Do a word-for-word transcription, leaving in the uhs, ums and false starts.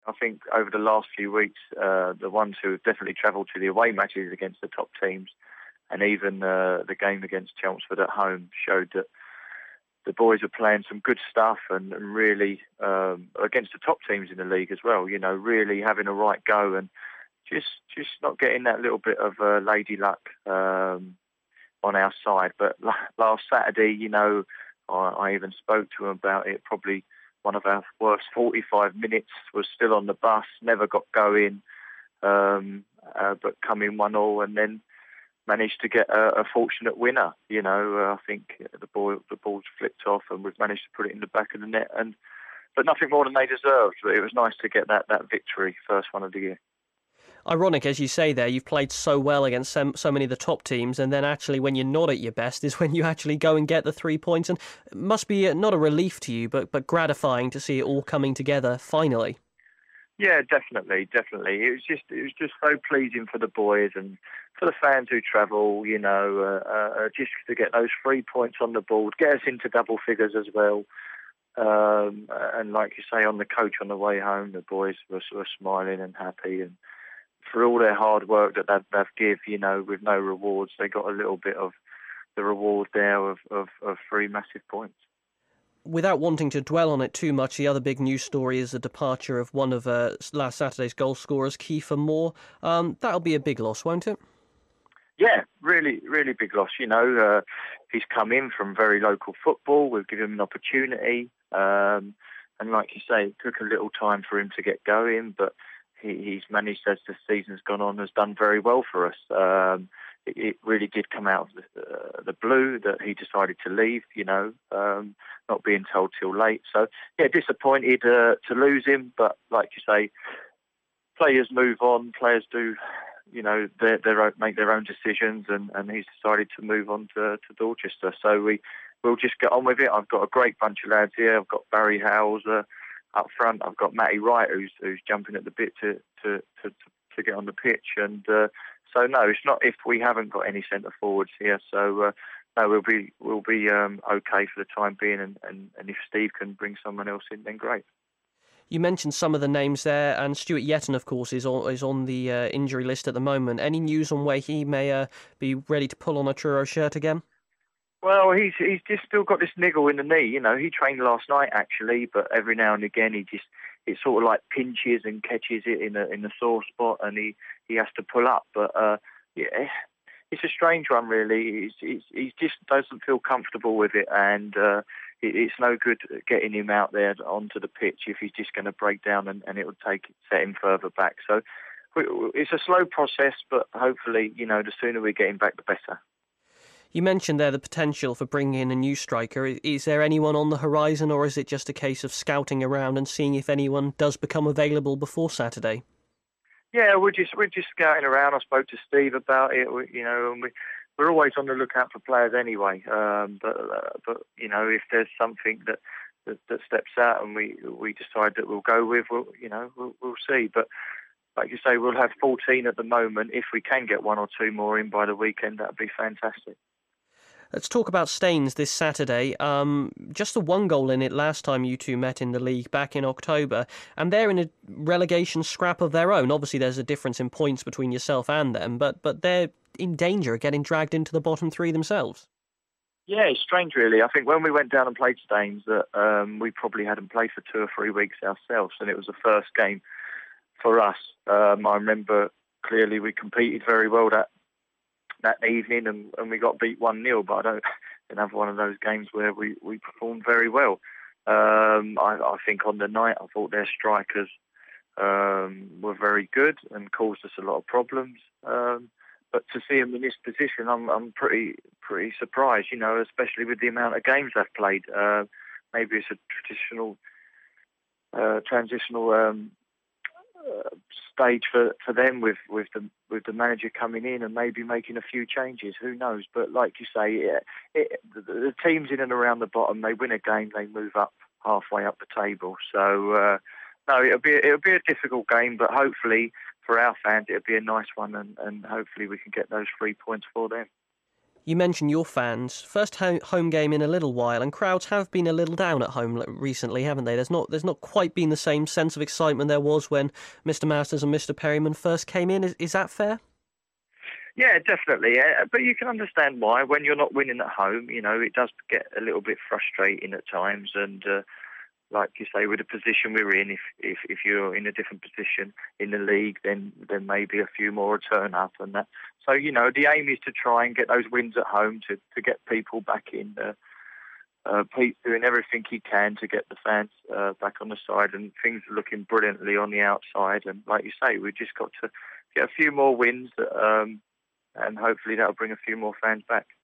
I think over the last few weeks, uh, the ones who have definitely travelled to the away matches against the top teams, and even uh, the game against Chelmsford at home, showed that the boys are playing some good stuff and, and really um, against the top teams in the league as well. You know, really having a right go and just just not getting that little bit of uh, lady luck um, on our side. But last Saturday, you know, I, I even spoke to them about it. Probably one of our worst forty-five minutes was still on the bus, never got going, um, uh, but come in one all, and then managed to get a, a fortunate winner. You know, uh, I think the ball the ball's flipped off, and we've managed to put it in the back of the net. And but nothing more than they deserved. But it was nice to get that that victory, first one of the year. Ironic, as you say there, you've played so well against so, so many of the top teams, and then actually when you're not at your best is when you actually go and get the three points. And it must be not a relief to you, but but gratifying to see it all coming together finally. Yeah, definitely, definitely. It was just it was just so pleasing for the boys and for the fans who travel, you know, uh, uh, just to get those three points on the board, get us into double figures as well. Um, and like you say, on the coach on the way home, the boys were, were smiling and happy, and for all their hard work that they've, they've give, you know, with no rewards, they got a little bit of the reward there of, of, of three massive points. Without wanting to dwell on it too much, the other big news story is the departure of one of uh, last Saturday's goal scorers, Kiefer Moore. Um, that'll be a big loss, won't it? Yeah, really, really big loss. You know, uh, he's come in from very local football. We've given him an opportunity. Um, and like you say, it took a little time for him to get going, but he, he's managed, as the season's gone on, has done very well for us. Um, it, it really did come out of the, uh, the blue that he decided to leave, you know, um, not being told till late. So, yeah, disappointed uh, to lose him. But like you say, players move on, players do, you know, their, their own, make their own decisions, and, and he's decided to move on to, to Dorchester. So we, we'll just get on with it. I've got a great bunch of lads here. I've got Barry Hauser up front. I've got Matty Wright, who's who's jumping at the bit to to to, to get on the pitch. And uh, so no, it's not if we haven't got any centre forwards here. So uh, no, we'll be we'll be um, okay for the time being. And, and, and if Steve can bring someone else in, then great. You mentioned some of the names there, and Stuart Yetton, of course, is on, is on the uh, injury list at the moment. Any news on where he may uh, be ready to pull on a Truro shirt again? Well, he's he's just still got this niggle in the knee. You know, he trained last night actually, but every now and again he just it sort of like pinches and catches it in a in a sore spot, and he, he has to pull up. But uh, yeah, it's a strange one really. He's, he's he just doesn't feel comfortable with it, and uh, it, it's no good getting him out there onto the pitch if he's just going to break down, and, and it will take set him further back. So it's a slow process, but hopefully, you know, the sooner we get him back, the better. You mentioned there the potential for bringing in a new striker. Is there anyone on the horizon, or is it just a case of scouting around and seeing if anyone does become available before Saturday? Yeah, we're just we're just scouting around. I spoke to Steve about it. We, you know, and we we're always on the lookout for players anyway. Um, but uh, but you know, if there's something that, that that steps out and we we decide that we'll go with, we'll you know we'll, we'll see. But like you say, we'll have fourteen at the moment. If we can get one or two more in by the weekend, that'd be fantastic. Let's talk about Staines this Saturday. Um, just the one goal in it last time you two met in the league back in October, and they're in a relegation scrap of their own. Obviously, there's a difference in points between yourself and them, but but they're in danger of getting dragged into the bottom three themselves. Yeah, it's strange, really. I think when we went down and played Staines, that um, we probably hadn't played for two or three weeks ourselves, and it was the first game for us. Um, I remember clearly we competed very well that. that evening and, and we got beat one nil, but I don't didn't have one of those games where we, we performed very well. Um, I, I think on the night I thought their strikers um, were very good and caused us a lot of problems. Um, but to see them in this position, I'm I'm pretty pretty surprised, you know, especially with the amount of games they've played. Uh, maybe it's a traditional uh, transitional um, Uh, stage for, for them with, with the with the manager coming in and maybe making a few changes. Who knows? But like you say, it, it, the, the teams in and around the bottom, they win a game, they move up halfway up the table. So uh, no, it'll be it'll be a difficult game, but hopefully for our fans, it'll be a nice one, and, and hopefully we can get those three points for them. You mentioned your fans. First ho- home game in a little while, and crowds have been a little down at home l- recently, haven't they? There's not there's not quite been the same sense of excitement there was when Mister Masters and Mister Perryman first came in. Is, is that fair? Yeah, definitely. Uh, but you can understand why. When you're not winning at home, you know, it does get a little bit frustrating at times. And uh, like you say, with the position we're in, if, if if you're in a different position in the league, then then maybe a few more will turn up and that. So, you know, the aim is to try and get those wins at home to, to get people back in. Uh, uh, Pete's doing everything he can to get the fans uh, back on the side, and things are looking brilliantly on the outside. And like you say, we've just got to get a few more wins, um, and hopefully that'll bring a few more fans back.